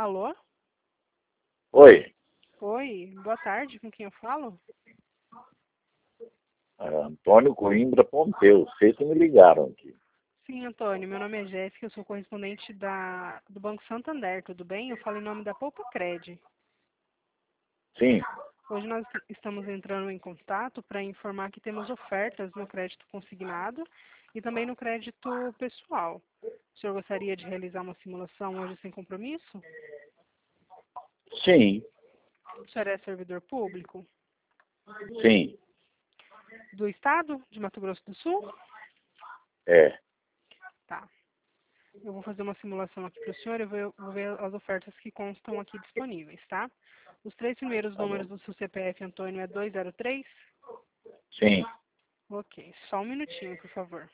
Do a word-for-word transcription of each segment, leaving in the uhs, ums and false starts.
Alô? Oi, Oi, boa tarde, com quem eu falo? é Antônio Coimbra Pompeu. Vocês que me ligaram aqui. Sim, Antônio, meu nome é Jéssica, eu sou correspondente da, do Banco Santander, tudo bem? Eu falo em nome da Poupa Cred. Sim, Hoje nós estamos entrando em contato para informar que temos ofertas no crédito consignado e também no crédito pessoal. O senhor gostaria de realizar uma simulação hoje sem compromisso? sim, O senhor é servidor público sim, do Estado de Mato Grosso do Sul? é. Tá. Eu vou fazer uma simulação aqui para o senhor e vou, vou ver as ofertas que constam aqui disponíveis, tá? Os três primeiros Tá números bom. do seu C P F, Antônio, é dois zero três? Sim, Ok, só um minutinho, por favor.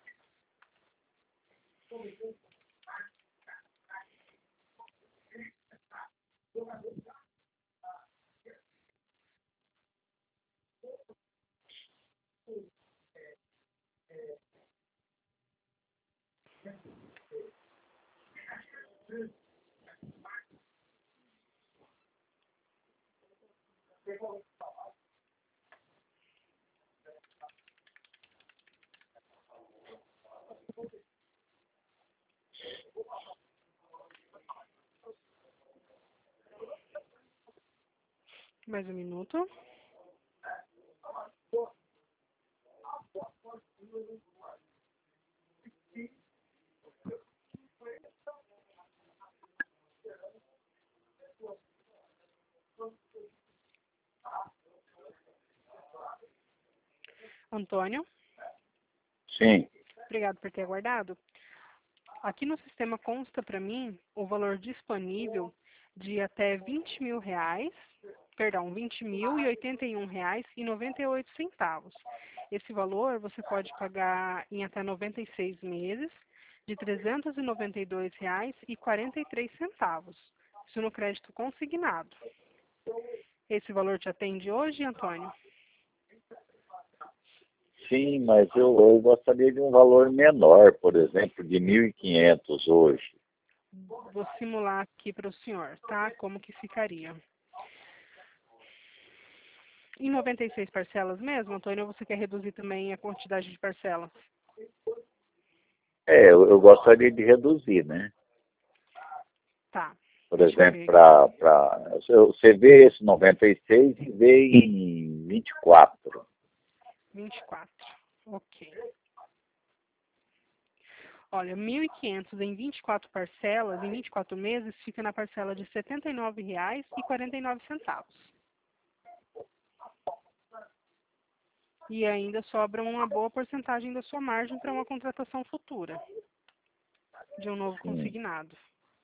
Mais um minuto. Antônio, sim, obrigado por ter aguardado. Aqui no sistema consta para mim o valor disponível de até vinte mil reais, perdão, vinte mil e oitenta e um reais e noventa e oito centavos. Esse valor você pode pagar em até noventa e seis meses de trezentos e noventa e dois reais e quarenta e três centavos. Isso no crédito consignado. Esse valor te atende hoje, Antônio? sim, mas eu, eu gostaria de um valor menor, por exemplo, de mil e quinhentos hoje. Vou simular aqui para o senhor, tá? Como que ficaria? Em noventa e seis parcelas mesmo, Antônio, ou você quer reduzir também a quantidade de parcelas? É, eu, eu gostaria de reduzir, né? Tá, Por deixa eu exemplo, ver aqui. para... Pra, você vê esse noventa e seis e vê em vinte e quatro. vinte e quatro, ok. Olha, mil e quinhentos em vinte e quatro parcelas, em vinte e quatro meses, fica na parcela de setenta e nove reais e quarenta e nove centavos. E ainda sobra uma boa porcentagem da sua margem para uma contratação futura de um novo Sim. consignado.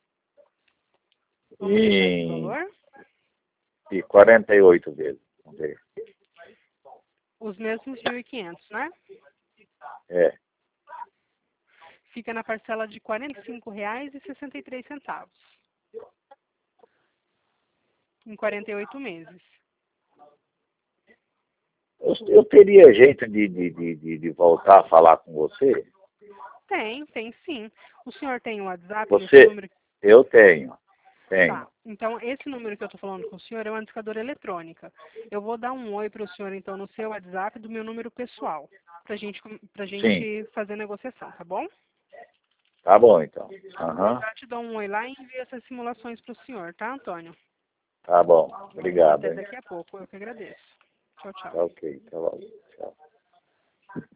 Vamos deixar esse E, valor? e quarenta e oito vezes. Vamos ver. Os mesmos mil e quinhentos, né? É, Fica na parcela de quarenta e cinco reais e sessenta e três centavos. Em quarenta e oito meses. eu, eu teria jeito de, de, de, de de voltar a falar com você? Tem, tem sim. O senhor tem o WhatsApp nesse Você, número? eu tenho, tenho. Tá. Então, esse número que eu estou falando com o senhor é uma indicadora eletrônica. Eu vou dar um oi para o senhor, então, no seu WhatsApp do meu número pessoal, para gente, pra Sim, gente fazer a negociação, tá bom? tá bom então. Eu Aham, já te dou um oi lá e envio essas simulações para o senhor, tá, Antônio? tá bom. Obrigado, Até hein? daqui a pouco. Eu que agradeço. Tchau, tchau. Tá ok, tá bom. Tchau.